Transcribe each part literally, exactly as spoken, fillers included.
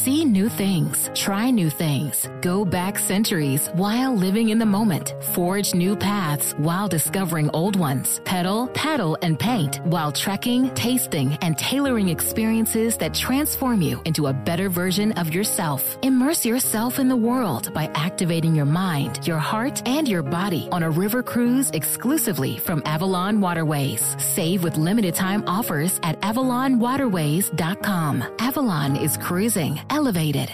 See new things, try new things, go back centuries while living in the moment, forge new paths while discovering old ones, pedal, paddle, and paint while trekking, tasting, and tailoring experiences that transform you into a better version of yourself. Immerse yourself in the world by activating your mind, your heart, and your body on a river cruise exclusively from Avalon Waterways. Save with limited time offers at avalon waterways dot com. Avalon is cruising elevated.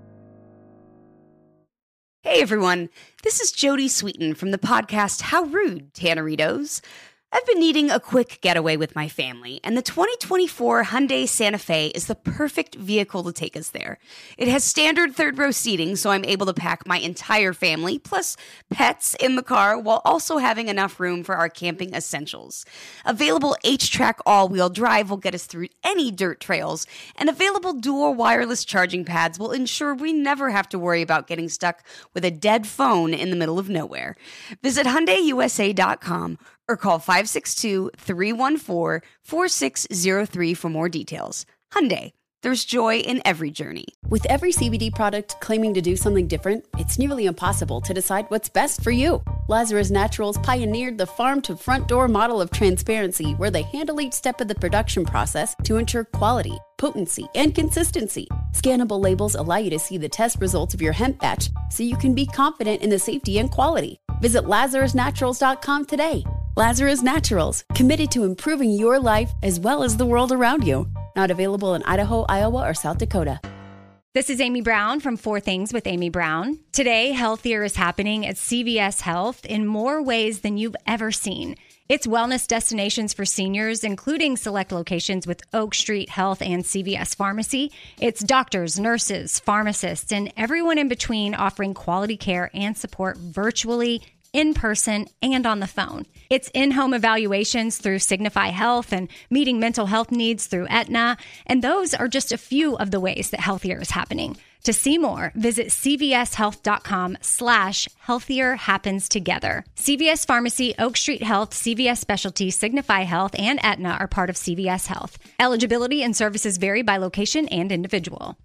Hey everyone, this is Jodie Sweetin from the podcast How Rude, Tanneritos. I've been needing a quick getaway with my family, and the twenty twenty-four Hyundai Santa Fe is the perfect vehicle to take us there. It has standard third-row seating, so I'm able to pack my entire family, plus pets, in the car, while also having enough room for our camping essentials. Available H-Track all-wheel drive will get us through any dirt trails, and available dual wireless charging pads will ensure we never have to worry about getting stuck with a dead phone in the middle of nowhere. Visit Hyundai U S A dot com or call five six two, three one four, four six zero three for more details. Hyundai, there's joy in every journey. With every C B D product claiming to do something different, it's nearly impossible to decide what's best for you. Lazarus Naturals pioneered the farm-to-front-door model of transparency, where they handle each step of the production process to ensure quality, potency, and consistency. Scannable labels allow you to see the test results of your hemp batch, so you can be confident in the safety and quality. Visit lazarus naturals dot com today. Lazarus Naturals, committed to improving your life as well as the world around you. Not available in Idaho, Iowa, or South Dakota. This is Amy Brown from Four Things with Amy Brown. Today, healthier is happening at C V S Health in more ways than you've ever seen. It's wellness destinations for seniors, including select locations with Oak Street Health and C V S Pharmacy. It's doctors, nurses, pharmacists, and everyone in between offering quality care and support virtually, in person, and on the phone. It's in-home evaluations through Signify Health and meeting mental health needs through Aetna. And those are just a few of the ways that healthier is happening. To see more, visit cvshealth.com slash healthier happens together. C V S Pharmacy, Oak Street Health, C V S Specialty, Signify Health, and Aetna are part of C V S Health. Eligibility and services vary by location and individual.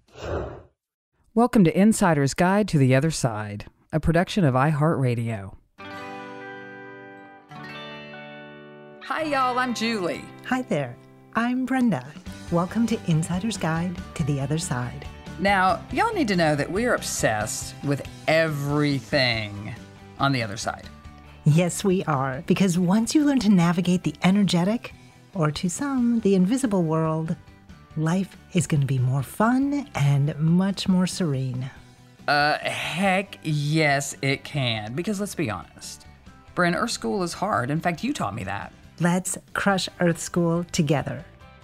Welcome to Insider's Guide to the Other Side, a production of iHeartRadio. Hi, y'all. I'm Julie. Hi there. I'm Brenda. Welcome to Insider's Guide to the Other Side. Now, y'all need to know that we are obsessed with everything on the other side. Yes, we are. Because once you learn to navigate the energetic, or to some, the invisible world, life is going to be more fun and much more serene. Uh, heck yes, it can. Because let's be honest, Bryn, Earth School is hard. In fact, you taught me that. Let's crush Earth School together.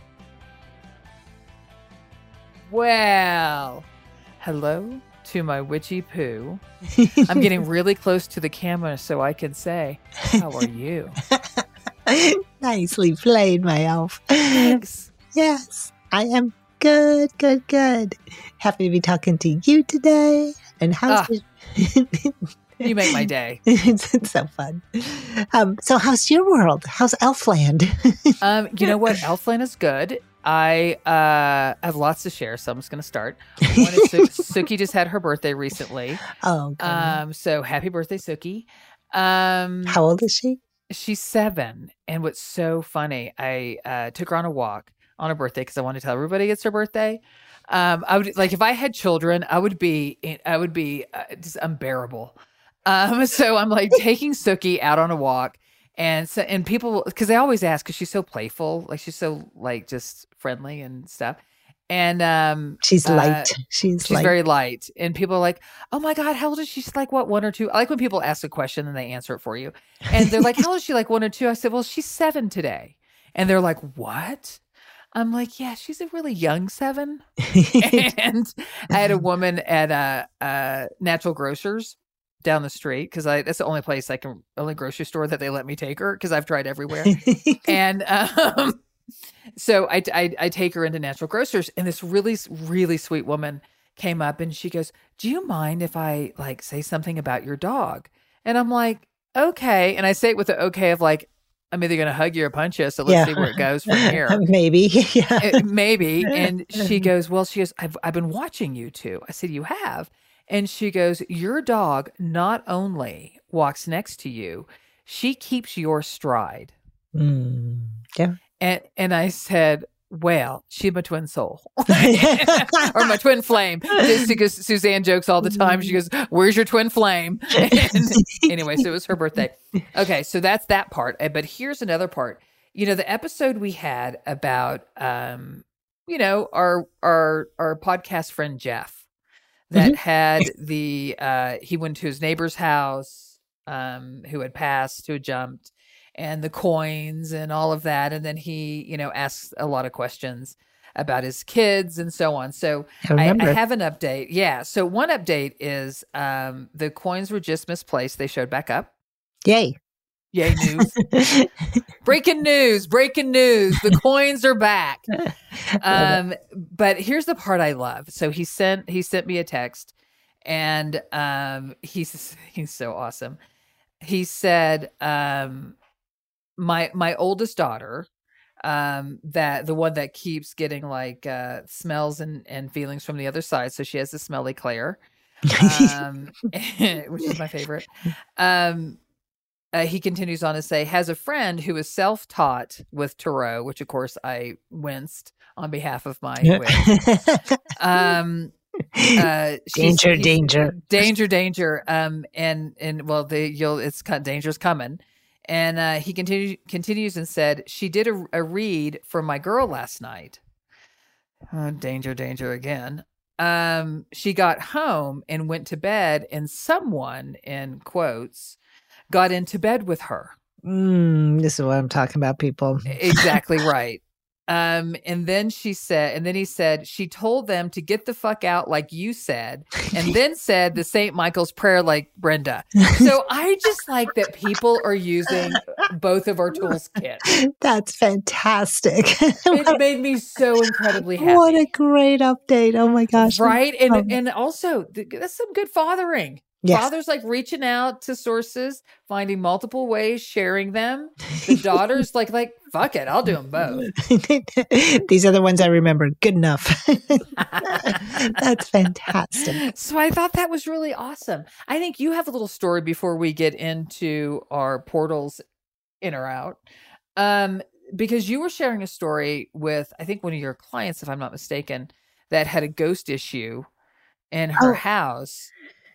Well, hello to my witchy poo. I'm getting really close to the camera so I can say, how are you? Nicely played, my elf. Thanks. Yes, I am good, good, good. Happy to be talking to you today. And how's Ah. your... You make my day. it's, it's so fun. Um, so how's your world? How's Elfland? um, you know what? Elfland is good. I uh, have lots to share, so I'm just going to start. One is Su- Suki just had her birthday recently. Oh, okay. Um, so happy birthday, Suki. Um, How old is she? She's seven. And what's so funny, I uh, took her on a walk on her birthday because I wanted to tell everybody it's her birthday. Um, I would like if I had children, I would be, I would be uh, just unbearable. Um, so I'm like taking Suki out on a walk, and so and people because they always ask because she's so playful, like she's so like just friendly and stuff. And um, she's uh, light. She's she's light. very light, and people are like, "Oh my God, how old is she?" She's like, "What, one or two?" I like when people ask a question and they answer it for you, and they're like, "How old is she?" Like one or two. I said, "Well, she's seven today," and they're like, "What?" I'm like, yeah, she's a really young seven. And I had a woman at a, a Natural Grocers down the street because I that's the only place I can, only grocery store that they let me take her because I've tried everywhere. And um, so I, I I take her into Natural Grocers, and this really really sweet woman came up and she goes, "Do you mind if I like say something about your dog?" And I'm like, "Okay," and I say it with the okay of like, I'm either going to hug you or punch you. So let's Yeah. see where it goes from here. Maybe. Yeah. Uh, Maybe. And she goes, well, she goes, I've, I've been watching you two. I said, you have? And she goes, your dog not only walks next to you, she keeps your stride. Mm, yeah. And and I said, well, she's my twin soul or my twin flame. Just because Suzanne jokes all the time. She goes, where's your twin flame? And anyway, so it was her birthday. Okay, so that's that part. Uh, But here's another part. You know, the episode we had about, um, you know, our our our podcast friend Jeff that Mhm. had the, uh, he went to his neighbor's house um, who had passed, who had jumped, and the coins and all of that. And then he, you know, asks a lot of questions about his kids and so on. So I I, remember. I have an update. Yeah. So one update is um, the coins were just misplaced. They showed back up. Yay. Yay, news. Breaking news, breaking news. The coins are back. Um, but here's the part I love. So he sent he sent me a text, and um, he's he's so awesome. He said, um, my my oldest daughter, um, that the one that keeps getting like uh, smells and, and feelings from the other side. So she has the smelly Claire, um, which is my favorite. Um, Uh, he continues on to say, has a friend who is self-taught with tarot, which of course I winced on behalf of my witch. Um, uh, she's- Danger, he's- danger. danger, danger. Um, and, and well, the, you'll, it's kind danger's coming. And, uh, he continue, continues and said, she did a, a read for my girl last night. Oh, danger, danger again. Um, she got home and went to bed, and someone, in quotes, got into bed with her. Mm, this is what I'm talking about, people. Exactly right. Um, and then she said, and then he said, she told them to get the fuck out, like you said, and then said the Saint Michael's prayer, like Brenda. So I just like that people are using both of our tools kit. That's fantastic. It made me so incredibly happy. What a great update. Oh my gosh. Right. And, Um, and also th- that's some good fathering. Yes. Father's like reaching out to sources, finding multiple ways, sharing them. The daughter's like, like, fuck it, I'll do them both. These are the ones I remember. Good enough. That's fantastic. So I thought that was really awesome. I think you have a little story before we get into our portals in or out. Um, because you were sharing a story with, I think, one of your clients, if I'm not mistaken, that had a ghost issue in her Oh. house.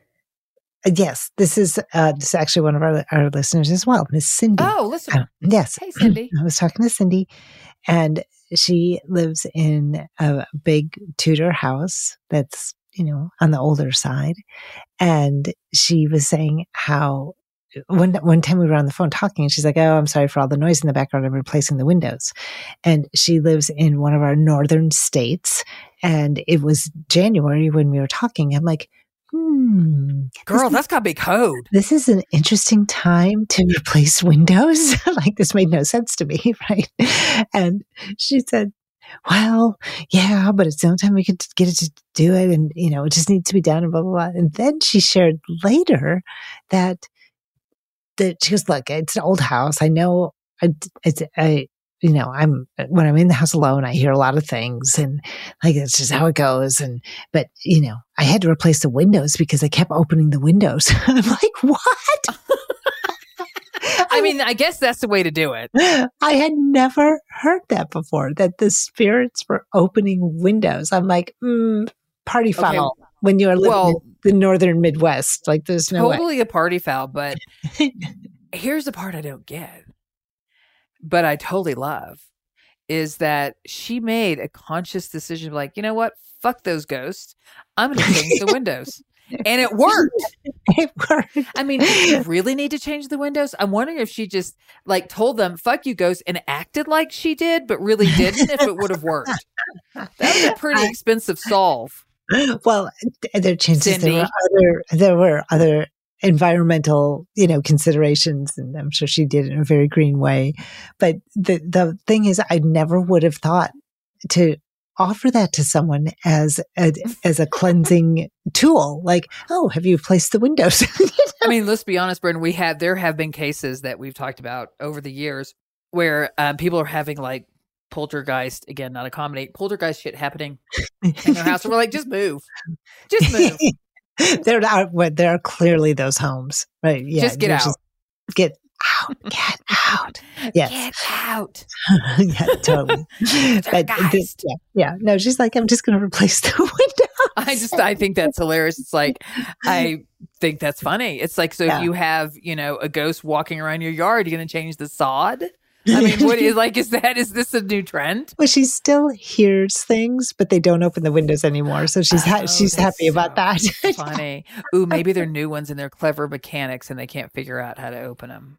Yes, this is uh, this is actually one of our, our listeners as well, Miss Cindy. Oh, listen. Uh, yes. Hey, Cindy. I was talking to Cindy, and she lives in a big Tudor house that's, you know, on the older side. And she was saying how one one time we were on the phone talking, and she's like, "Oh, I'm sorry for all the noise in the background. I'm replacing the windows." And she lives in one of our northern states, and it was January when we were talking. I'm like, hmm, Girl, this, that's got to be code. this is an interesting time to replace windows. Like, this made no sense to me, right? And she said, well, yeah, but it's the only time we can get it to do it, and, you know, it just needs to be done, and blah, blah, blah. And then she shared later that that she goes, look, it's an old house. I know, I, it's, I, you know, I'm, when I'm in the house alone, I hear a lot of things, and like, it's just how it goes. And, but, you know, I had to replace the windows because I kept opening the windows. I'm like, what? I mean, I guess that's the way to do it. I had never heard that before, that the spirits were opening windows. I'm like, mm, party Okay. foul when you're living Well, in the northern Midwest. Like, there's no way. Totally a party foul, but here's the part I don't get, but I totally love, is that she made a conscious decision, like, you know what? Fuck those ghosts. I'm going to change the windows. And it worked. It worked. I mean, did you really need to change the windows? I'm wondering if she just like told them, fuck you ghosts, and acted like she did, but really didn't, if it would have worked. That was a pretty expensive solve. Well, there are chances Cindy. there were other there were other environmental, you know, considerations, and I'm sure she did it in a very green way. But the the thing is, I never would have thought to offer that to someone as a, as a cleansing tool. Like, oh, have you placed the windows? I mean, let's be honest, Brendan, we have, there have been cases that we've talked about over the years where um, people are having like poltergeist, again, not a comedy, poltergeist shit happening in their house. And we're like, just move. Just move. there are well, there are clearly those homes, right? Yeah, just get out. Just, get out. Get out. Yes. Get out. Yeah, totally. But this, yeah, yeah. No, she's like, I'm just going to replace the window. I just, I think that's hilarious. It's like, I think that's funny. It's like, so Yeah. if you have, you know, a ghost walking around your yard, you're going to change the sod? I mean, what is like, is that, is this a new trend? Well, she still hears things, but they don't open the windows anymore. So she's ha- Oh, she's that's happy about that. so funny. Ooh, maybe they're new ones and they're clever mechanics and they can't figure out how to open them.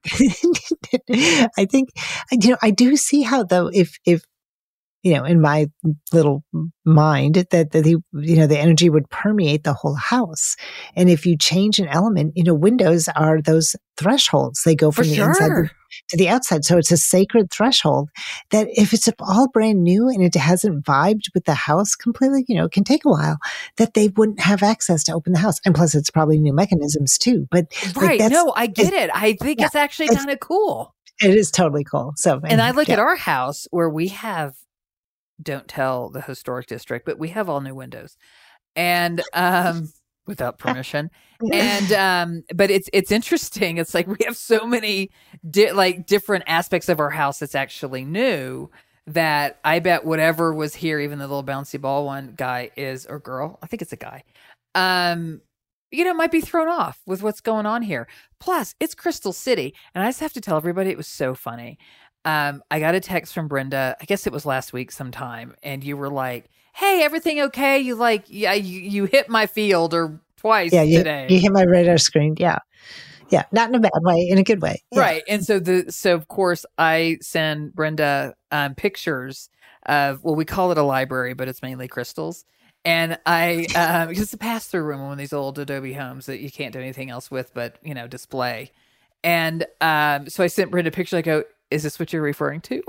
I think, you know, I do see how though, if, if, you know, in my little mind that, that the, you know, the energy would permeate the whole house. And if you change an element, you know, windows are those thresholds. They go from For the sure. inside to, to the outside. So it's a sacred threshold that if it's all brand new and it hasn't vibed with the house completely, you know, it can take a while that they wouldn't have access to open the house. And plus it's probably new mechanisms too. But like, Right. that's, No, I get it. I think yeah, it's actually it's- kind of cool. it is totally cool. So, And I look yeah. at our house where we have, don't tell the historic district, but we have all new windows and, um, without permission. And, um, but it's, it's interesting. It's like we have so many di- like different aspects of our house that's actually new that I bet whatever was here, even the little bouncy ball one guy is, or girl, I think it's a guy, um, you know, might be thrown off with what's going on here. Plus it's Crystal City. And I just have to tell everybody, it was so funny. Um, I got a text from Brenda, I guess it was last week sometime, and you were like, hey, everything okay? You like, yeah, you, you hit my field or twice yeah, you, today. you hit my radar screen. Yeah. Yeah. Not in a bad way, in a good way. Yeah. Right. And so the, so of course I send Brenda, um, pictures of, well, we call it a library, but it's mainly crystals. And I, um, because it's a pass through room on one of these old Adobe homes that you can't do anything else with, but, you know, display. And, um, so I sent Brenda a picture. I go, is this what you're referring to?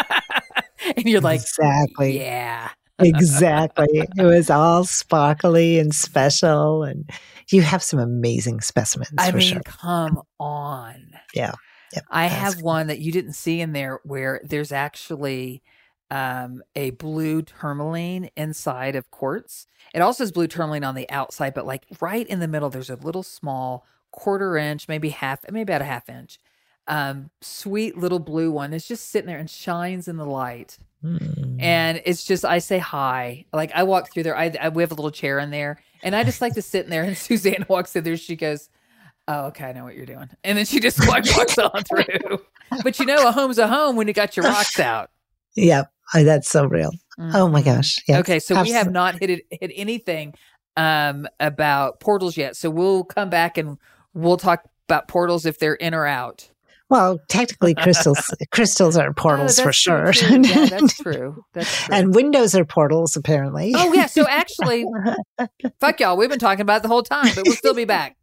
And you're like, exactly. yeah. Exactly. It was all sparkly and special. And you have some amazing specimens I for mean, sure. come on. Yeah. Yep. I That's- have one that you didn't see in there where there's actually um, a blue tourmaline inside of quartz. It also has blue tourmaline on the outside, but like right in the middle, there's a little small quarter inch, maybe half, maybe about a half inch, um, sweet little blue one. It's just sitting there and shines in the light. Mm. And it's just, I say hi. Like I walk through there. I, I we have a little chair in there, and I just like to sit in there. And Suzanne walks in there. She goes, "Oh, okay, I know what you're doing." And then she just walk, walks on through. But you know, a home's a home when you got your rocks out. Yep. Oh, that's so real. Mm-hmm. Oh my gosh. Yes, okay, so we have absolutely. not hit it, hit anything um, about portals yet. So we'll come back and we'll talk about portals if they're in or out. Well, technically, crystals crystals are portals Oh, for that's sure. true, too. Yeah, that's true. That's true. And windows are portals, apparently. Oh yeah. So actually, fuck y'all. We've been talking about it the whole time, but we'll still be back.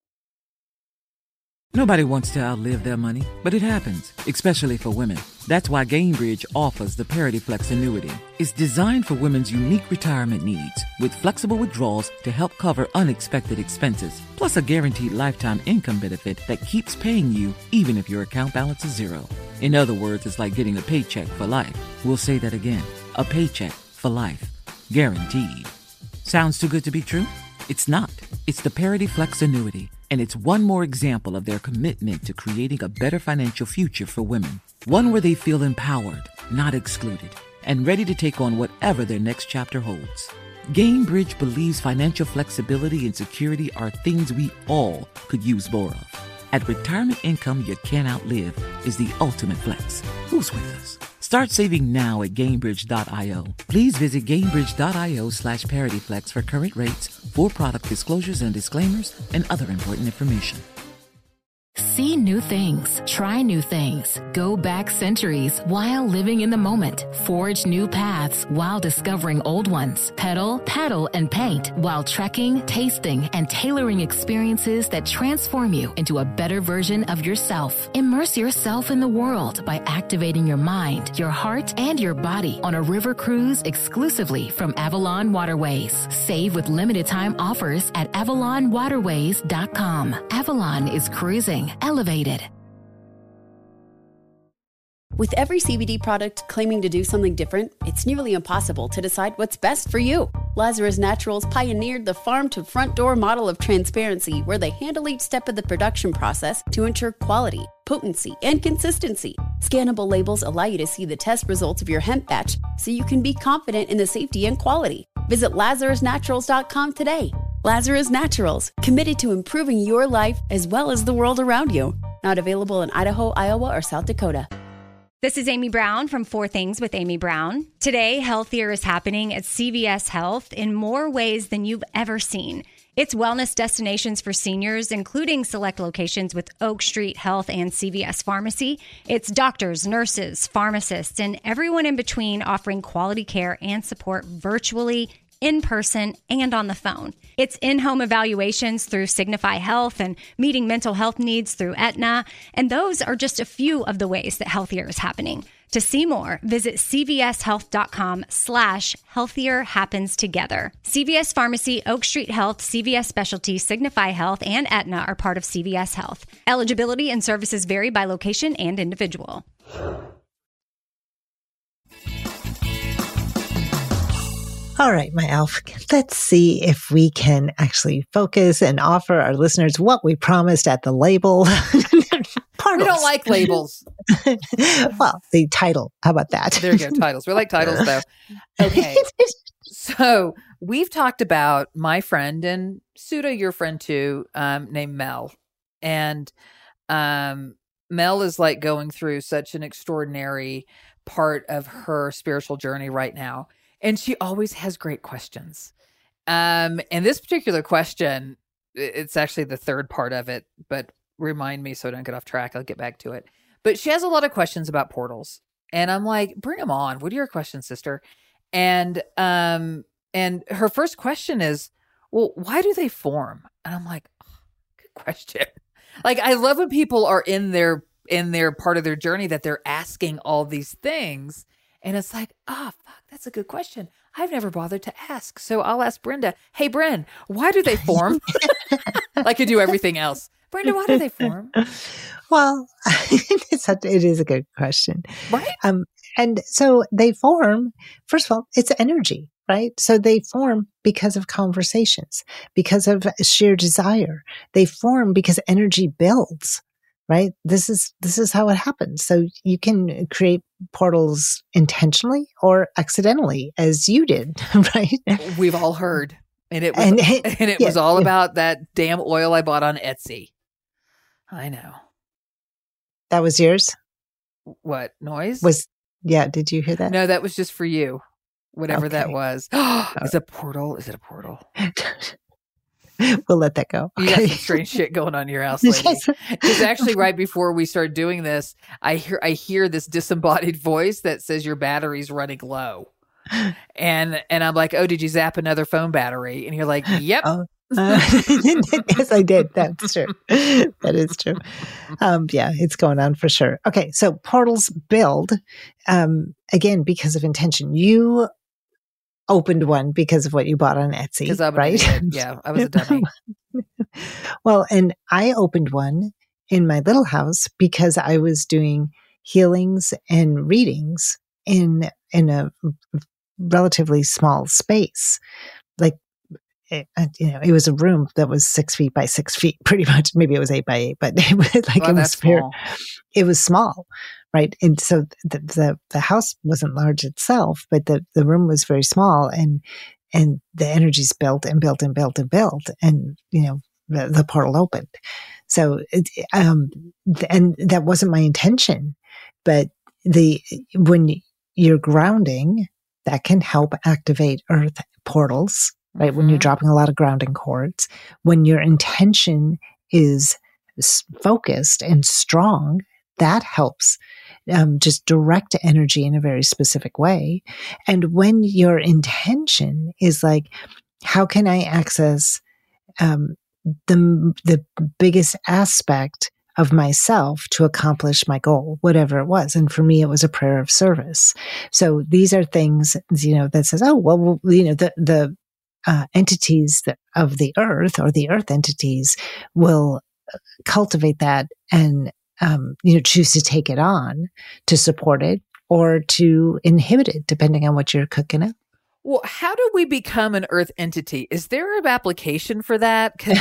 Nobody wants to outlive their money, but it happens, especially for women. That's why Gainbridge offers the Parity Flex annuity. It's designed for women's unique retirement needs, with flexible withdrawals to help cover unexpected expenses, plus a guaranteed lifetime income benefit that keeps paying you even if your account balance is zero. In other words, it's like getting a paycheck for life. We'll say that again. A paycheck for life. Guaranteed. Sounds too good to be true? It's not. It's the Parity Flex annuity. And it's one more example of their commitment to creating a better financial future for women. One where they feel empowered, not excluded, and ready to take on whatever their next chapter holds. Gainbridge believes financial flexibility and security are things we all could use more of. At retirement income you can't outlive is the ultimate flex. Who's with us? Start saving now at Gainbridge dot io. Please visit Gainbridge dot io slash ParityFlex for current rates, for product disclosures and disclaimers, and other important information. See new things, try new things, go back centuries while living in the moment, forge new paths while discovering old ones, pedal, paddle, and paint while trekking, tasting, and tailoring experiences that transform you into a better version of yourself. Immerse yourself in the world by activating your mind, your heart, and your body on a river cruise exclusively from Avalon Waterways. Save with limited time offers at avalon waterways dot com. Avalon is cruising elevated. With every C B D product claiming to do something different, it's nearly impossible to decide what's best for you. Lazarus Naturals pioneered the farm-to-front door model of transparency, where they handle each step of the production process to ensure quality, potency, and consistency. Scannable labels allow you to see the test results of your hemp batch, so you can be confident in the safety and quality. Visit lazarus naturals dot com today. Lazarus Naturals, committed to improving your life as well as the world around you. Not available in Idaho, Iowa, or South Dakota. This is Amy Brown from Four Things with Amy Brown. Today, healthier is happening at C V S Health in more ways than you've ever seen. It's wellness destinations for seniors, including select locations with Oak Street Health and C V S Pharmacy. It's doctors, nurses, pharmacists, and everyone in between offering quality care and support virtually, in person, and on the phone. It's in-home evaluations through Signify Health and meeting mental health needs through Aetna. And those are just a few of the ways that healthier is happening. To see more, visit cvshealth.com slash healthier happens together. C V S Pharmacy, Oak Street Health, C V S Specialty, Signify Health, and Aetna are part of C V S Health. Eligibility and services vary by location and individual. All right, my elf, let's see if we can actually focus and offer our listeners what we promised at the label. We don't like labels. Well, the title. How about that? There you go, titles. We like titles, though. Okay. So we've talked about my friend and pseudo your friend too, um, named Mel. And um, Mel is like going through such an extraordinary part of her spiritual journey right now. And she always has great questions. Um, and this particular question, it's actually the third part of it, but remind me so I don't get off track. I'll get back to it. But she has a lot of questions about portals. And I'm like, bring them on. What are your questions, sister? And um, and her first question is, well, why do they form? And I'm like, oh, good question. Like, I love when people are in their in their part of their journey that they're asking all these things. And it's like, ah, oh, fuck, that's a good question. I've never bothered to ask. So I'll ask Brenda, hey, Bren, why do they form? Like I do everything else. Brenda, why do they form? Well, it's a, it is a good question. Right. Um, and so they form, first of all, it's energy, right? So they form because of conversations, because of sheer desire. They form because energy builds. Right? This is, this is how it happens. So you can create portals intentionally or accidentally, as you did, right? We've all heard. And it was, and, and it yeah, was all yeah. about that damn oil I bought on Etsy. I know. That was yours? What? Noise? Was, yeah. Did you hear that? No, that was just for you. Whatever Okay. that was. Is it a portal? Is it a portal? We'll let that go. You got some strange shit going on in your house, lady. Because actually, right before we started doing this, I hear I hear this disembodied voice that says your battery's running low, and and I'm like, oh, did you zap another phone battery? And you're like, yep. Oh. Uh, yes, I did. That's true. That is true. Um, yeah, it's going on for sure. Okay, so portals build um, again because of intention. You opened one because of what you bought on Etsy, Because I'm right? an idiot. Yeah, I was a dummy. Well, and I opened one in my little house because I was doing healings and readings in in a relatively small space. Like, it, you know, it was a room that was six feet by six feet, pretty much. Maybe it was eight by eight, but it was like Well, it was that's very, small. it was small, right? And so the, the the house wasn't large itself, but the the room was very small, and and the energies built and built and built and built, and you know the, the portal opened. So it, um, and that wasn't my intention, but the when you're grounding, that can help activate earth portals. Right. Mm-hmm. When you're dropping a lot of grounding cords, when your intention is focused and strong, that helps um, just direct energy in a very specific way. And when your intention is like, how can I access um, the the biggest aspect of myself to accomplish my goal, whatever it was. And for me, it was a prayer of service. So these are things, you know, that says, oh, well, you know, the, the, Uh, entities of the earth or the earth entities will cultivate that and um, you know, choose to take it on to support it or to inhibit it, depending on what you're cooking up. Well, how do we become an earth entity? Is there an application for that? 'Cause,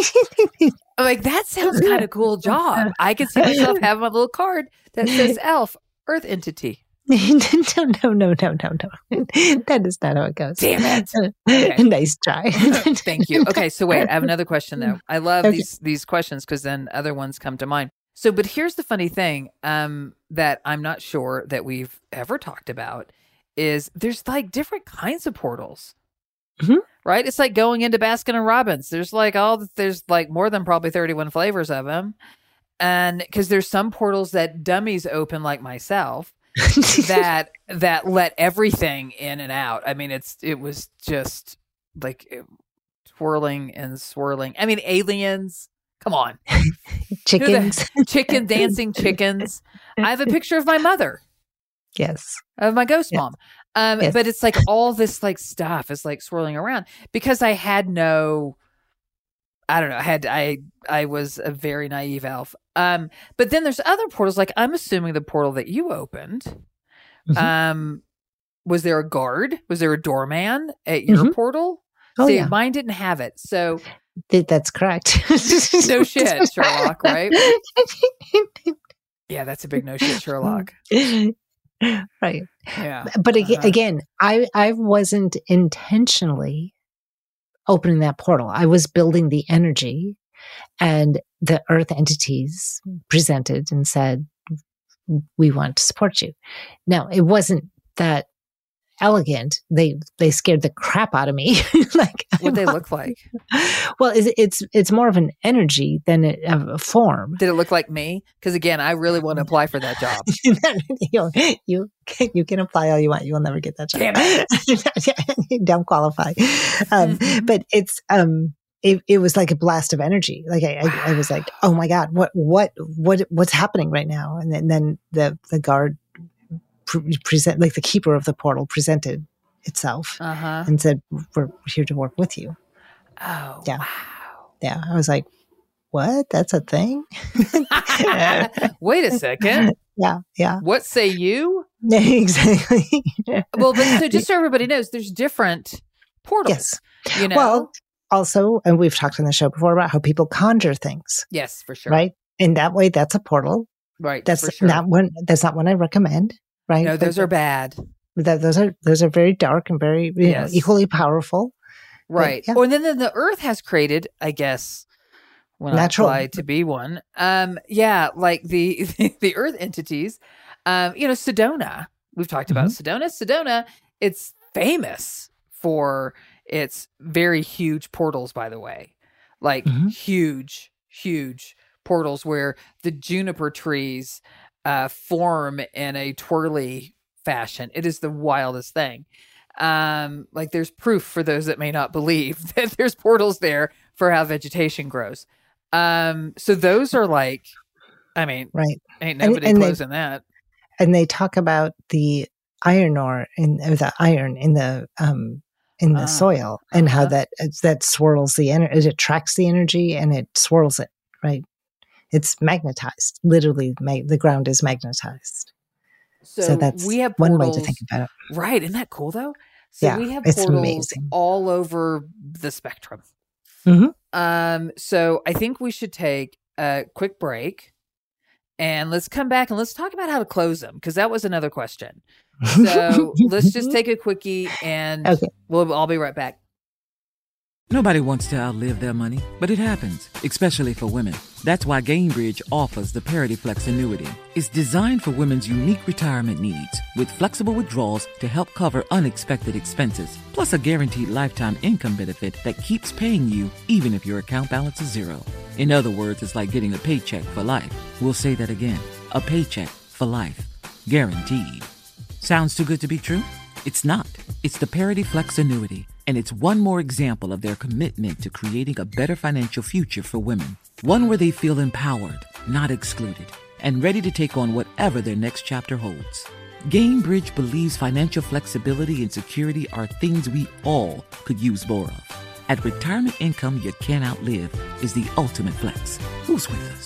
like, that sounds kind of cool job. I could see myself having a little card that says Elf, earth entity. no, no, no, no, no, no. That is not how it goes. Damn it. Okay. Nice try. Thank you. Okay, so wait, I have another question though. I love Okay. these these questions because then other ones come to mind. So, but here's the funny thing um, that I'm not sure that we've ever talked about is there's like different kinds of portals, Mhm. right? It's like going into Baskin and Robbins. There's like all there's like more than probably thirty-one flavors of them, and because there's some portals that dummies open like myself. that that let everything in and out. I mean, it's it was just like it, twirling and swirling. I mean, aliens. Come on, Chickens. the, chicken dancing chickens. I have a picture of my mother, Yes. of my ghost Yes. mom. Um, Yes. but it's like all this like stuff is like swirling around because I had no. I don't know. I had I I was a very naive elf. Um, but then there's other portals. Like I'm assuming the portal that you opened. Mhm. Um, was there a guard? Was there a doorman at your Mhm. portal? Oh, See, yeah. mine didn't have it. So Th- That's correct. no shit, Sherlock. Right? Yeah, that's a big no shit, Sherlock. Right. Yeah. But ag- Uh-huh. again, I, I wasn't intentionally opening that portal. I was building the energy, and the earth entities presented and said, we want to support you. Now, it wasn't that elegant. They they scared the crap out of me. Like, What they look like? well, it's, it's it's more of an energy than a, of a form. Did it look like me? Because again, I really want to apply for that job. you, you can you can apply all you want. You will never get that job. Damn it. You don't qualify. Um, but it's um, it, it was like a blast of energy. Like I, I, I was like, oh my god, what what what what's happening right now? And then, then the the guard pre- present like the keeper of the portal presented itself Uh huh. and said, "We're here to work with you." Oh Yeah. wow. Yeah, I was like, what? That's a thing? Wait a second. Yeah, yeah, What say you? exactly. Well, but so just so everybody knows, there's different portals. Yes. You know. Well, also, and we've talked on the show before about how people conjure things, yes, for sure. right? In that way, that's a portal. Right. That's for sure. not one. That's not one I recommend. Right? No, those But are bad. th- those are those are very dark and very you Yes. know, equally powerful. Right. yeah. Or then, then the earth has created, I guess, when Natural. I applied to be one. Um, yeah, like the the earth entities. Um, you know, Sedona. We've talked about Mm-hmm. Sedona. Sedona, it's famous for its very huge portals, by the way. Like Mhm. huge, huge portals where the juniper trees uh, form in a twirly fashion. It is the wildest thing. Um, like there's proof for those that may not believe that there's portals there for how vegetation grows. Um, so those are like, I mean, Right. ain't And- nobody and they- closing that. And they talk about the iron ore in or the iron in the um in the Ah, soil and how uh-huh. that that swirls the energy. It attracts the energy and it swirls it. Right. It's magnetized. Literally, ma- the ground is magnetized. So, So, that's we have one portals, way to think about it. right? Isn't that cool though? So Yeah, we have it's portals amazing. all over the spectrum. Mhm. Um, so I think we should take a quick break and let's come back and let's talk about how to close them because that was another question. So let's just take a quickie and Okay. we'll I'll be right back. Nobody wants to outlive their money, but it happens, especially for women. That's why Gainbridge offers the Parity Flex annuity. It's designed for women's unique retirement needs with flexible withdrawals to help cover unexpected expenses, plus a guaranteed lifetime income benefit that keeps paying you even if your account balance is zero. In other words, it's like getting a paycheck for life. We'll say that again. A paycheck for life. Guaranteed. Sounds too good to be true? It's not. It's the Parity Flex annuity, and it's one more example of their commitment to creating a better financial future for women. One where they feel empowered, not excluded, and ready to take on whatever their next chapter holds. Gainbridge believes financial flexibility and security are things we all could use more of. At retirement income you can't outlive is the ultimate flex. Who's with us? Start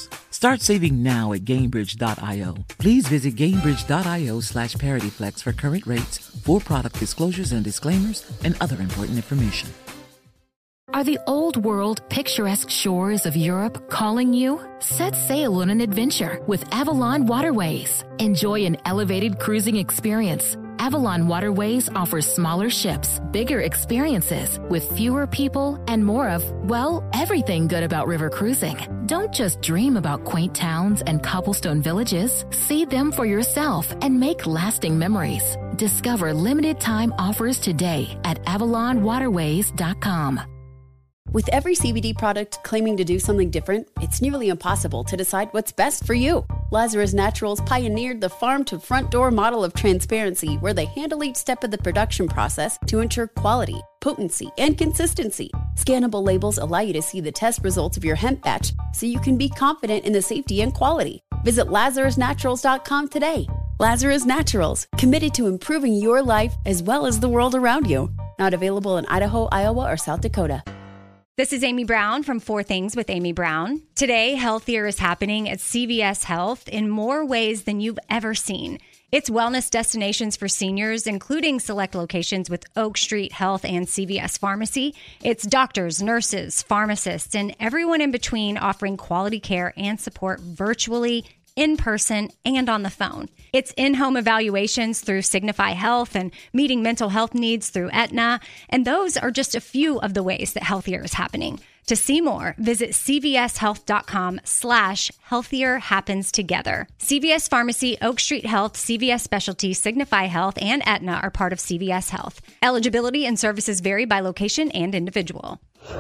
Start saving now at Gainbridge dot io. Please visit Gainbridge dot io slash ParityFlex for current rates, for product disclosures and disclaimers, and other important information. Are the old world picturesque shores of Europe calling you? Set sail on an adventure with Avalon Waterways. Enjoy an elevated cruising experience. Avalon Waterways offers smaller ships, bigger experiences, with fewer people and more of, well, everything good about river cruising. Don't just dream about quaint towns and cobblestone villages. See them for yourself and make lasting memories. Discover limited time offers today at avalon waterways dot com. With every C B D product claiming to do something different, it's nearly impossible to decide what's best for you. Lazarus Naturals pioneered the farm-to-front-door model of transparency, where they handle each step of the production process to ensure quality, potency, and consistency. Scannable labels allow you to see the test results of your hemp batch, so you can be confident in the safety and quality. Visit lazarus naturals dot com today. Lazarus Naturals, committed to improving your life as well as the world around you. Not available in Idaho, Iowa, or South Dakota. This is Amy Brown from Four Things with Amy Brown. Today, healthier is happening at C V S Health in more ways than you've ever seen. It's wellness destinations for seniors, including select locations with Oak Street Health and C V S Pharmacy. It's doctors, nurses, pharmacists, and everyone in between offering quality care and support virtually, in person, and on the phone. It's in-home evaluations through Signify Health and meeting mental health needs through Aetna. And those are just a few of the ways that healthier is happening. To see more, visit cvshealth.com slash healthier happens together. C V S Pharmacy, Oak Street Health, C V S Specialty, Signify Health, and Aetna are part of C V S Health. Eligibility and services vary by location and individual.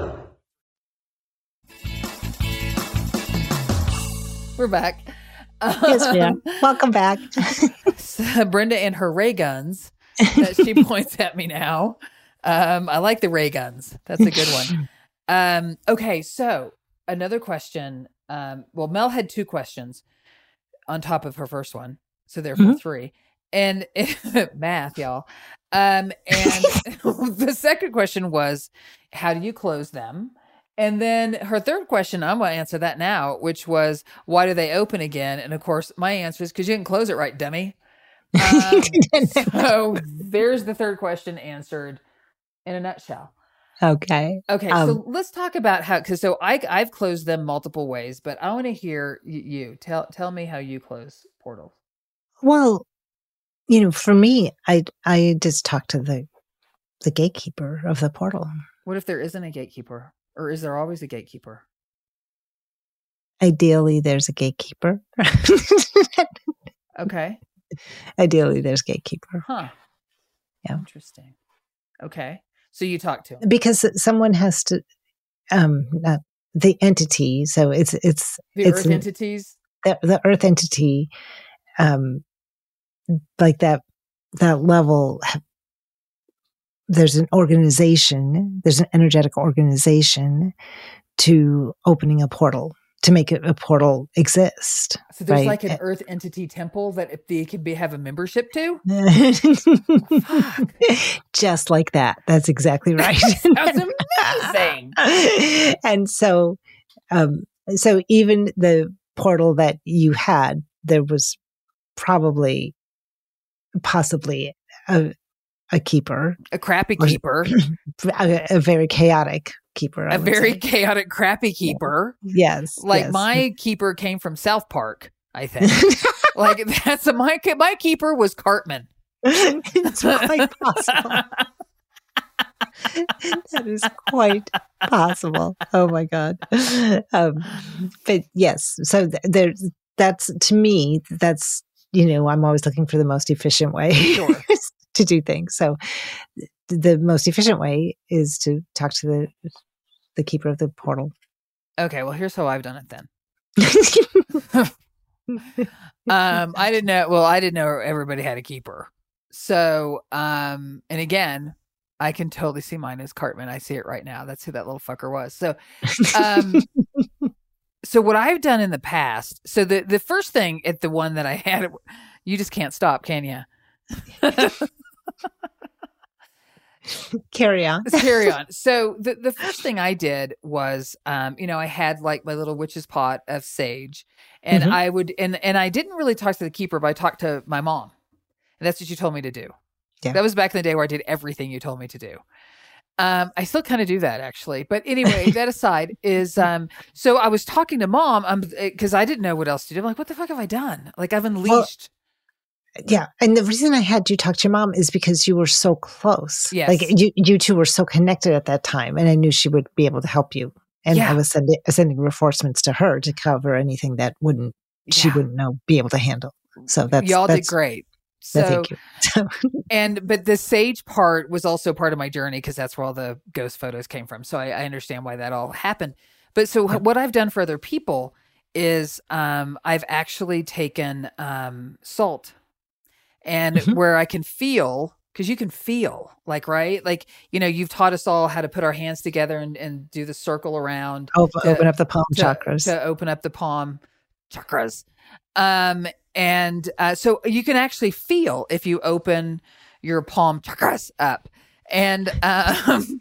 We're back. Yes, we are. Welcome back. So Brenda and her ray guns that she points at me now. Um, I like the ray guns. That's a good one. Um, okay, so another question. Um, well, Mel had two questions on top of her first one, so therefore mm-hmm. three. And math, y'all. Um, and the second question was, how do you close them? And then her third question, I'm going to answer that now, which was, why do they open again? And of course, my answer is because you didn't close it right, dummy. Um, so there's the third question answered in a nutshell. Okay. Okay. Um, so let's talk about how, because so I, I've closed them multiple ways, but I want to hear you, you tell, tell me how you close portals. Well, you know, for me, I, I just talk to the, the gatekeeper of the portal. What if there isn't a gatekeeper? Or is there always a gatekeeper? Ideally, there's a gatekeeper. Okay. Ideally, there's a gatekeeper. Huh. Yeah. Interesting. Okay. So you talk to him. Because someone has to, um, not the entity. So it's, it's, the it's earth entities, the, the earth entity, um, like that, that level. There's an organization, there's an energetic organization to opening a portal, to make a, a portal exist. So there's right? like an earth entity temple that if they could be, have a membership to? Oh, just like that. That's exactly right. That's amazing. And so, um, so even the portal that you had, there was probably, possibly a a keeper, a crappy keeper, a, a very chaotic keeper, I a very say. chaotic, crappy keeper. Yes, like yes. my keeper came from South Park, I think. Like that's a, my my keeper was Cartman. It's quite possible. That is quite possible. Oh my God! Um, but yes, so th- there's that's to me. That's you know I'm always looking for the most efficient way. Sure. to do things. So th- the most efficient way is to talk to the the keeper of the portal. Okay, well, here's how I've done it then. um, I didn't know. Well, I didn't know everybody had a keeper. So, um, and again, I can totally see mine as Cartman. I see it right now. That's who that little fucker was. So, um, so what I've done in the past. So the the first thing at the one that I had, you just can't stop, can you? Carry on. Let's carry on. So the, the first thing I did was, um, you know, I had like my little witch's pot of sage, and Mhm. I would, and and I didn't really talk to the keeper, but I talked to my mom, and that's what you told me to do. Yeah. That was back in the day where I did everything you told me to do. Um, I still kind of do that actually, but anyway, that aside is, um, so I was talking to mom, um, because I didn't know what else to do. I'm like, what the fuck have I done? Like I've unleashed. Yeah. And the reason I had you talk to your mom is because you were so close. Yes. Like you, you two were so connected at that time. And I knew she would be able to help you. And Yeah. I was sending, sending reinforcements to her to cover anything that wouldn't, she Yeah. wouldn't know, be able to handle. So that's, Y'all did that's, great. So, So, thank you. and, but the sage part was also part of my journey because that's where all the ghost photos came from. So I, I understand why that all happened. But so Yeah. what I've done for other people is, um, I've actually taken, um, salt and Mhm. where I can feel, because you can feel, like, right? Like, you know, you've taught us all how to put our hands together and, and do the circle around. Open, to- open up the palm to, chakras. to open up the palm chakras. Um, and uh, so you can actually feel if you open your palm chakras up. And um,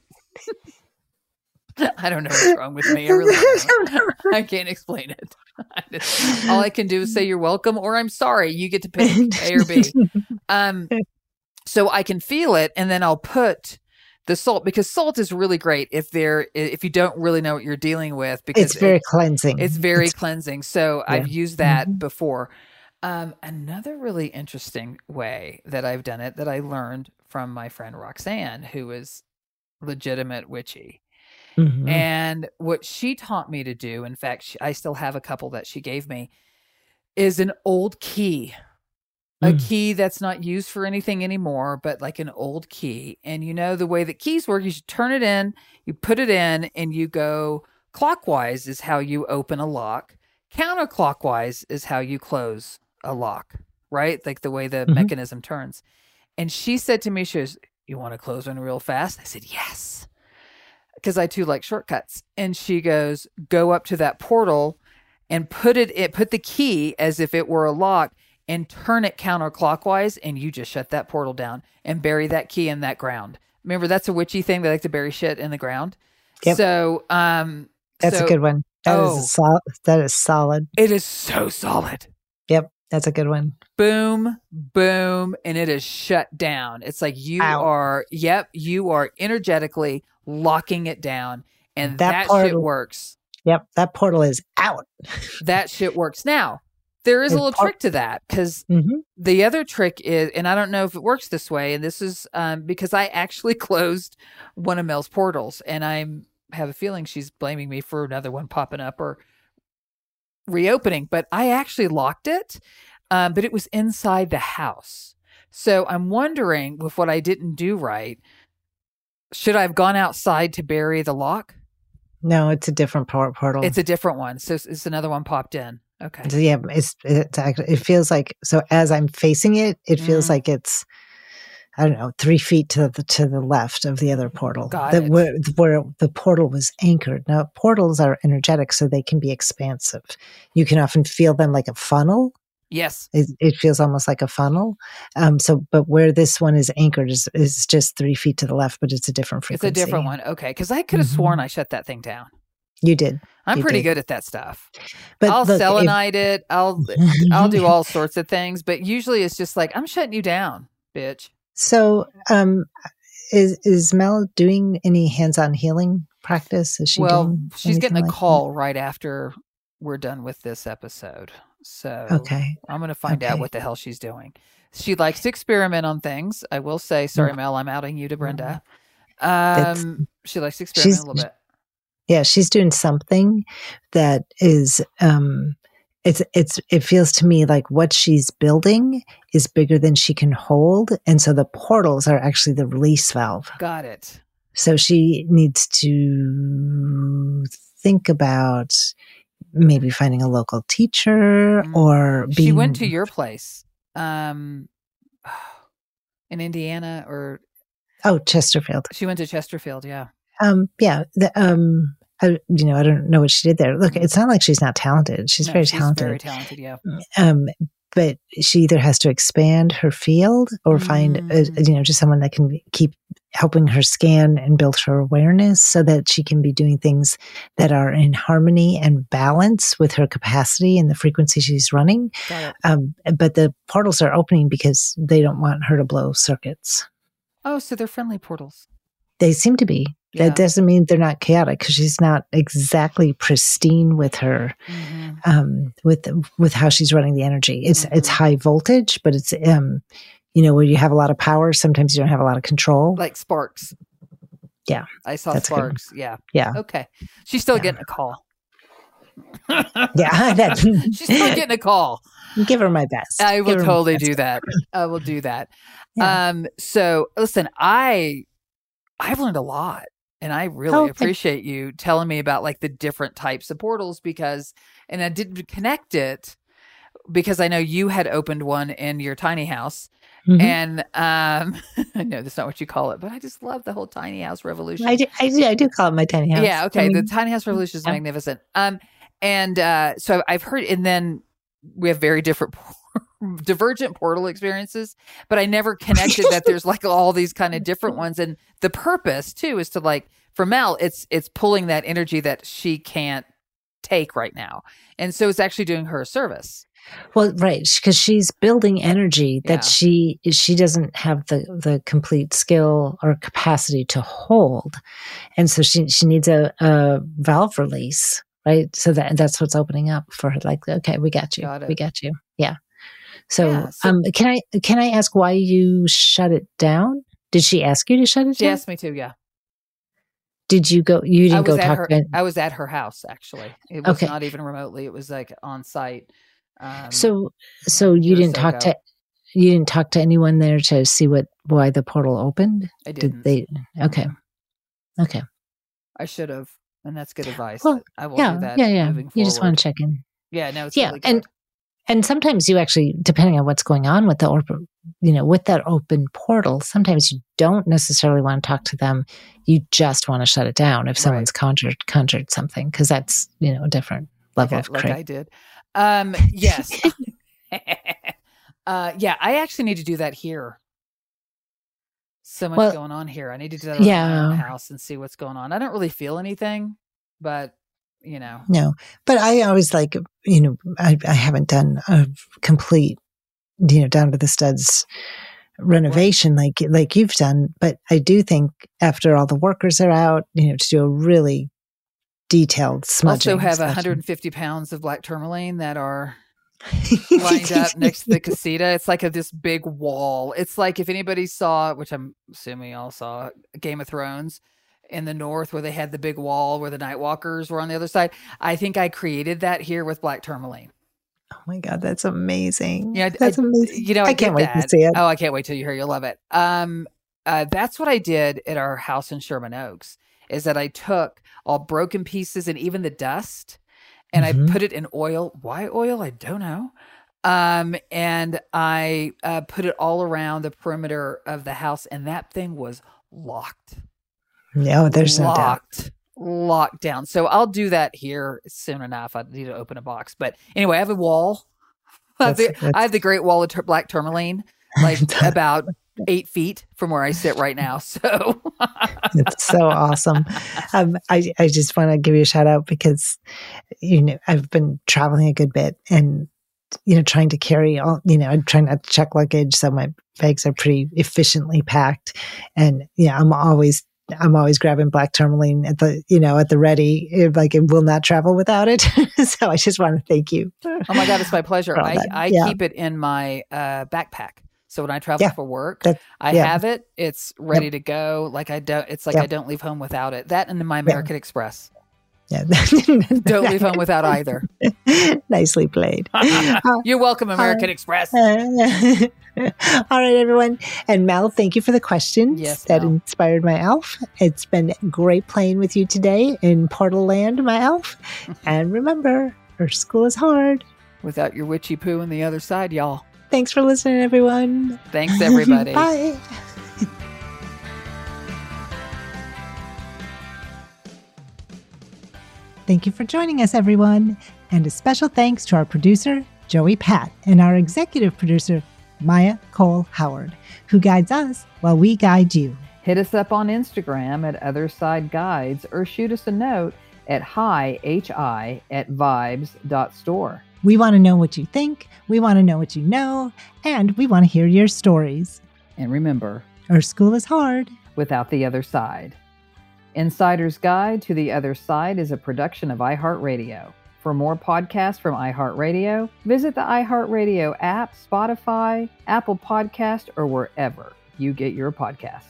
I don't know what's wrong with me. I really don't. I can't explain it. I just, all I can do is say you're welcome or I'm sorry. You get to pick A or B. Um, so I can feel it, and then I'll put the salt, because salt is really great if they're if you don't really know what you're dealing with, because It's very it, cleansing. it's very It's- cleansing. So Yeah. I've used that Mhm. before. Um, another really interesting way that I've done it that I learned from my friend Roxanne, who is legitimate witchy. Mhm. And what she taught me to do, in fact, she, I still have a couple that she gave me, is an old key. A Mm. key that's not used for anything anymore, but like an old key. And you know, the way that keys work, you should turn it in, you put it in, and you go clockwise is how you open a lock. Counterclockwise is how you close a lock, right? Like the way the Mhm. mechanism turns. And she said to me, she goes, you want to close one real fast? I said, yes. Because I too like shortcuts. And she goes, go up to that portal and put it, it put the key as if it were a lock and turn it counterclockwise, and you just shut that portal down and bury that key in that ground. Remember, that's a witchy thing. They like to bury shit in the ground. Yep. So, um, That's so a good one. That is oh. a sol- that is solid. it is so solid. Yep. That's a good one. Boom, boom, and it is shut down. It's like you Ow. are, yep, you are energetically locking it down, and That that, shit portal- works. Yep. That portal is out. That shit works. Now, there is a And little por- trick to that, because Mm-hmm. the other trick is, and I don't know if it works this way, and this is um, because I actually closed one of Mel's portals, and I have a feeling she's blaming me for another one popping up or reopening, but I actually locked it, um, but it was inside the house. So I'm wondering, with what I didn't do right, should I have gone outside to bury the lock? No, it's a different por- portal. It's a different one. So it's, it's another one popped in. Okay. So, yeah, it's it's actually, it feels like, so as I'm facing it, it feels Mm. like it's, I don't know, three feet to the to the left of the other portal. Got that it. Where, where the portal was anchored. Now, portals are energetic, so they can be expansive. You can often feel them like a funnel. Yes. It, it feels almost like a funnel. Um. So, but where this one is anchored is is just three feet to the left, but it's a different It's frequency. a different one. Okay. Because I could have Mhm. sworn I shut that thing down. You did. I'm You pretty did. good at that stuff. But I'll look, if- selenite it. I'll I'll do all sorts of things, but usually it's just like, I'm shutting you down, bitch. So, um, is is Mel doing any hands-on healing practice? Is she Well, doing she's getting a anything like call right after we're done with this episode. So that? Okay. I'm going to find out Okay. what the hell she's doing. She likes to experiment on things. I will say, sorry, Mm. Mel, I'm outing you to Brenda. That's- Um, she likes to experiment a little bit. Yeah, she's doing something that is um it's it's it feels to me like what she's building is bigger than she can hold, and so the portals are actually the release valve. Got it. So she needs to think about maybe finding a local teacher Mm. or being She went to your place, um, in Indiana, or Oh, Chesterfield. she went to Chesterfield. Yeah. Um, yeah, the, um, I, you know, I don't know what she did there. Look, it's not like she's not talented. She's No, very she's talented. Very talented. Yeah. Um, but she either has to expand her field or find, a, Mm. you know, just someone that can keep helping her scan and build her awareness so that she can be doing things that are in harmony and balance with her capacity and the frequency she's running. Um, but the portals are opening because they don't want her to blow circuits. Oh, so they're friendly portals. They seem to be. Yeah. That doesn't mean they're not chaotic, because she's not exactly pristine with her, mm-hmm. um, with with how she's running the energy. It's mm-hmm. it's high voltage, but it's um, you know, where you have a lot of power, sometimes you don't have a lot of control. Like sparks. Yeah, I saw sparks. Yeah, yeah. Okay, she's still yeah. getting a call. yeah, that, she's still getting a call. Give her my best. I will Give totally do that. I will do that. Yeah. Um. So listen, I I've learned a lot. And I really oh, appreciate you telling me about like the different types of portals, because, and I didn't connect it because I know you had opened one in your tiny house. Mm-hmm. And um, I know that's not what you call it, but I just love the whole tiny house revolution. I do, I do, I do call it my tiny house. Yeah. Okay. I mean, the tiny house revolution is yeah. magnificent. Um, and uh, so I've heard, and then we have very different divergent portal experiences, but I never connected that there's like all these kind of different ones. And the purpose too is to, like, for Mel, it's it's pulling that energy that she can't take right now. And so it's actually doing her a service. Well, right, because she's building energy that Yeah. she she doesn't have the, the complete skill or capacity to hold. And so she she needs a, a valve release, right? So that that's what's opening up for her. Like, okay, we got you. Got it. We got you. Yeah. So, Yeah, so- um, can I can I ask why you shut it down? Did she ask you to shut it She down? asked me to, yeah. Did you go? You I didn't was go at talk her. to. I was at her house actually. It was Okay. not even remotely. It was like on site. Um, So, so you years didn't talk ago. to you didn't talk to anyone there to see what why the portal opened. I didn't. Did they? Okay. Okay. I should have, and that's good advice. Well, I will yeah, do that. yeah, yeah. Moving You just forward. want to check in. Yeah, no, it's Yeah, really good. and and sometimes you actually, depending on what's going on with the open, you know, with that open portal, sometimes you don't necessarily want to talk to them. You just want to shut it down if someone's conjured conjured something, because that's, you know, a different level like, of I, like crit. I did. Um, yes. uh, yeah, I actually need to do that here. So much Well, going on here. I need to do that around yeah. my own house and see what's going on. I don't really feel anything, but you know, No, but I always like, you know, I, I haven't done a complete, you know, down to the studs renovation like like you've done, but I do think after all the workers are out, you know, to do a really detailed smudging. also have smudging. one hundred fifty pounds of black tourmaline that are lined up next to the casita. It's like a, this big wall. It's like if anybody saw, which I'm assuming y'all saw, Game of Thrones in the north where they had the big wall where the Night Walkers were on the other side. I think I created that here with black tourmaline. Oh my God, that's amazing. Yeah, that's I, amazing. You know, I, I can't did wait to that. see it. Oh, I can't wait till you hear. You'll love it. Um, uh, that's what I did at our house in Sherman Oaks. Is that I took all broken pieces and even the dust, and Mhm. I put it in oil. Why oil? I don't know. Um, and I uh, put it all around the perimeter of the house, and that thing was locked. No, there's no doubt. locked, locked down. So I'll do that here soon enough. I need to open a box, but anyway, I have a wall. I have, That's- the, I have the Great Wall of tur- Black Tourmaline, like about eight feet from where I sit right now. So It's so awesome. Um, I, I just want to give you a shout out because, you know, I've been traveling a good bit and, you know, trying to carry all, you know, I'm trying not to check luggage. So my bags are pretty efficiently packed. And, yeah, I'm always, I'm always grabbing black tourmaline at the, you know, at the ready. It, like it will not travel without it. So I just want to thank you. oh my God, it's my pleasure. For all I, that. I Yeah. keep it in my uh, backpack. So when I travel Yeah. for work, That- I yeah. have it. It's ready to go. Like I don't, it's like Yeah. I don't leave home without it. That and my American Express. Yeah. Don't leave home without either. Nicely played. You're welcome, American Express. All right, everyone. And Mel, thank you for the questions Yes, that Mel. inspired my elf. It's been great playing with you today in Portal Land, my elf. And remember, Earth School is hard. Without your witchy poo on the other side, y'all. Thanks for listening, everyone. Thanks, everybody. Bye. Thank you for joining us, everyone. And a special thanks to our producer, Joey Pat, and our executive producer, Maya Cole Howard, who guides us while we guide you. Hit us up on Instagram at Other Side Guides or shoot us a note at hi, hi, at vibes dot store. We want to know what you think, we want to know what you know, and we want to hear your stories. And remember, our school is hard without the other side. Insider's Guide to the Other Side is a production of iHeartRadio. For more podcasts from iHeartRadio, visit the iHeartRadio app, Spotify, Apple Podcast, or wherever you get your podcasts.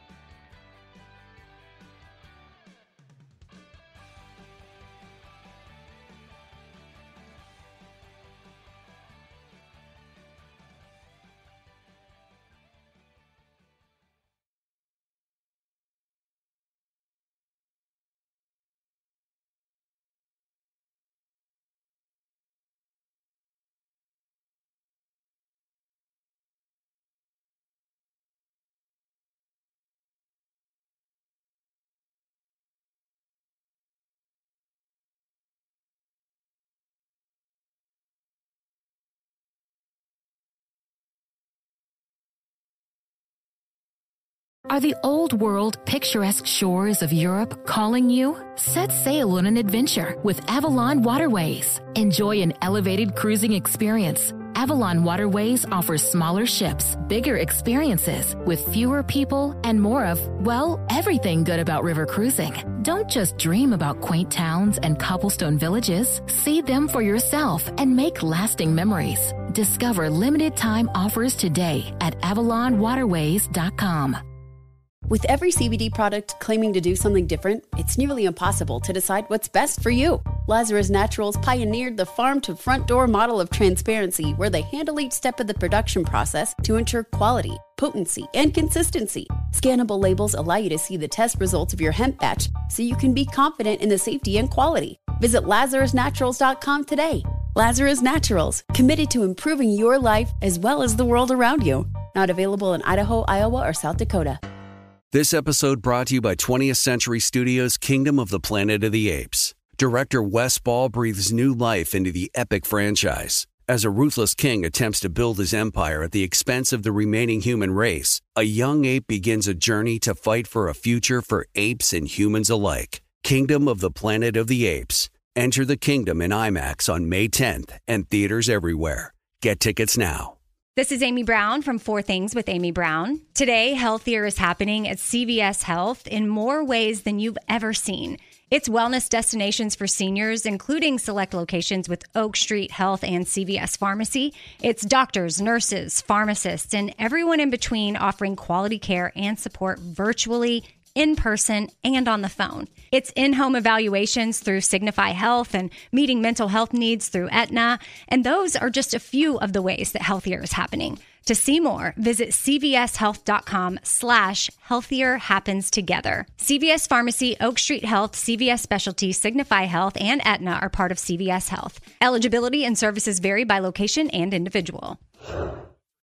Are the old world picturesque shores of Europe calling you? Set sail on an adventure with Avalon Waterways. Enjoy an elevated cruising experience. Avalon Waterways offers smaller ships, bigger experiences, with fewer people and more of, well, everything good about river cruising. Don't just dream about quaint towns and cobblestone villages. See them for yourself and make lasting memories. Discover limited time offers today at avalon waterways dot com. With every C B D product claiming to do something different, it's nearly impossible to decide what's best for you. Lazarus Naturals pioneered the farm-to-front-door model of transparency, where they handle each step of the production process to ensure quality, potency, and consistency. Scannable labels allow you to see the test results of your hemp batch, so you can be confident in the safety and quality. Visit lazarus naturals dot com today. Lazarus Naturals, committed to improving your life as well as the world around you. Not available in Idaho, Iowa, or South Dakota. This episode brought to you by twentieth Century Studios' Kingdom of the Planet of the Apes. Director Wes Ball breathes new life into the epic franchise. As a ruthless king attempts to build his empire at the expense of the remaining human race, a young ape begins a journey to fight for a future for apes and humans alike. Kingdom of the Planet of the Apes. Enter the kingdom in IMAX on May tenth and theaters everywhere. Get tickets now. This is Amy Brown from Four Things with Amy Brown. Today, healthier is happening at C V S Health in more ways than you've ever seen. It's wellness destinations for seniors, including select locations with Oak Street Health and C V S Pharmacy. It's doctors, nurses, pharmacists, and everyone in between offering quality care and support virtually, in person, and on the phone. It's in-home evaluations through Signify Health and meeting mental health needs through Aetna. And those are just a few of the ways that healthier is happening. To see more, visit cvshealth.com slash healthier happens together. C V S Pharmacy, Oak Street Health, C V S Specialty, Signify Health, and Aetna are part of C V S Health. Eligibility and services vary by location and individual.